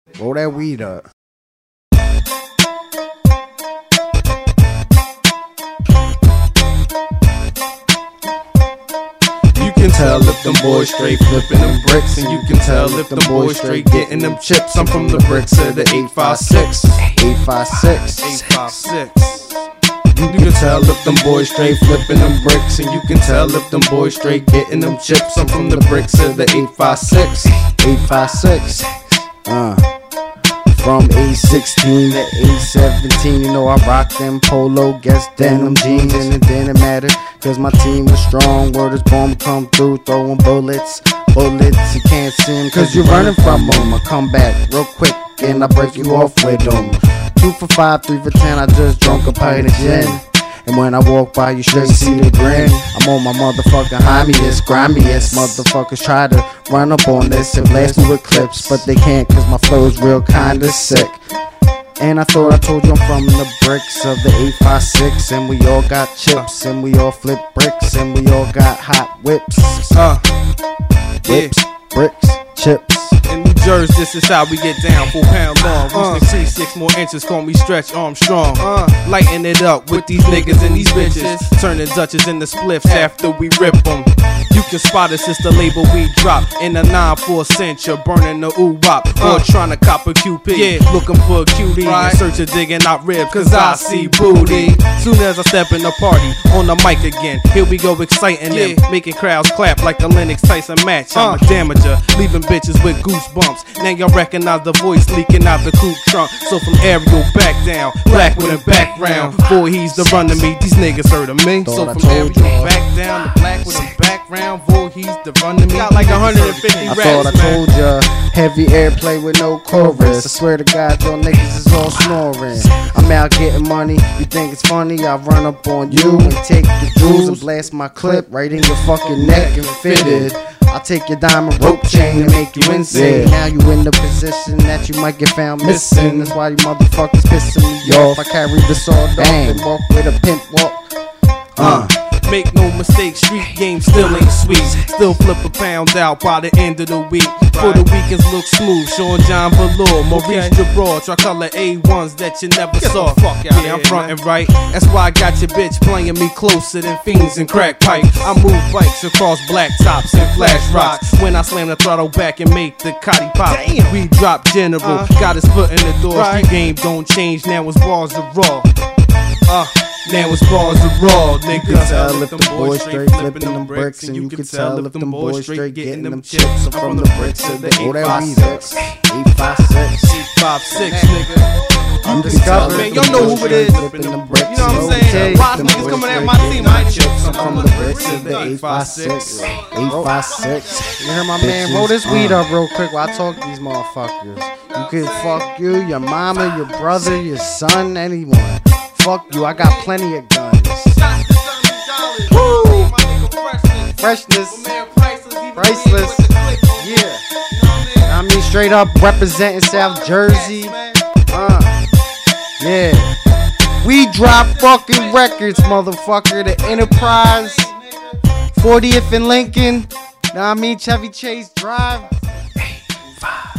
Roll that weed up. You can tell if them boys straight flipping them bricks, and you can tell if them boys straight getting them chips. I'm from the bricks of the 856. 856. 856. You can tell if them boys straight flipping them bricks, and you can tell if them boys straight getting them chips. I'm from the bricks of the 856. 856. From A16 to A17, you know I rock them polo, guess denim jeans, and it didn't matter, cause my team was strong. Word is born, come through, throwing bullets, you can't see them, cause you're running from them. I come back real quick, and I break you off with them. 2 for 5, 3 for 10, I just drunk a pint of gin. And when I walk by, you straight see the grin. I'm on my motherfucking himiest, grimiest. Motherfuckers try to run up on this and blast me with clips, but they can't, cause my flow's real kinda sick. And I thought I told you I'm from the bricks of the 856, and we all got chips, and we all flip bricks, and we all got hot whips. Whips, bricks, chips. In New Jersey, this is how we get down. 4 pound long, reach the 6 more inches. Call me Stretch Armstrong. Lighten it up with these niggas and these bitches, turning Dutches into spliffs after we rip them. You can spot us, it's the label we drop in a 9-4 cent. You're burning the ooh-wop, or trying to cop a QP. Yeah, looking for a cutie, in search of digging out ribs, cause I see booty. Soon as I step in the party, on the mic again, here we go exciting them, making crowds clap like a Lennox Tyson match. I'm a damager, leaving bitches with goosebumps. Now y'all recognize the voice leaking out the coupe trunk. So from Ariel back down, black with a background. Boy, he's the run to me, these niggas heard of me. So from Ariel back down to black with a background. Boy, he's the run to me. Got like 150 raps, I thought I told ya, heavy airplay with no chorus. I swear to God, y'all niggas is all snoring. I'm out getting money, you think it's funny? I run up on you and take your jewels and blast my clip right in your fucking neck and fitted. I'll take your diamond rope chain and make you insane. Now you in the position that you might get found missing. That's why you motherfuckers pissing me off. I carry the sword off and walk with a pimp walk. Make no mistake, street game still ain't sweet. Still flip a pound out by the end of the week. For the weekends look smooth, Sean John Velour, Maurice Jabbar, tricolor A1s that you never saw. Yeah, I'm frontin' right. That's why I got your bitch playing me closer than fiends and crack pipe. I move bikes across black tops and flash rocks. When I slam the throttle back and make the cotty pop. We drop general, got his foot in the door. Street game don't change, now it's bars of raw. Now it's bars of raw, nigga. You can tell if them boys straight flipping them bricks, and you can tell if them boys straight getting them chips. I'm from the bricks of the 856. 856. 856, nigga. I'm discovered. Man, y'all know who it is. You know what I'm saying? Wise niggas coming at my team. I'm from the bricks of the 856. 856. You hear my man? Roll this weed up real quick while I talk to these motherfuckers. You can fuck you, your mama, your brother, your son, anyone. Fuck you, I got plenty of guns. Woo! Freshness. Priceless. Yeah. I mean, straight up representing South Jersey. Yeah. We drop fucking records, motherfucker. The Enterprise. 40th and Lincoln. Know what I mean? Chevy Chase Drive. 5.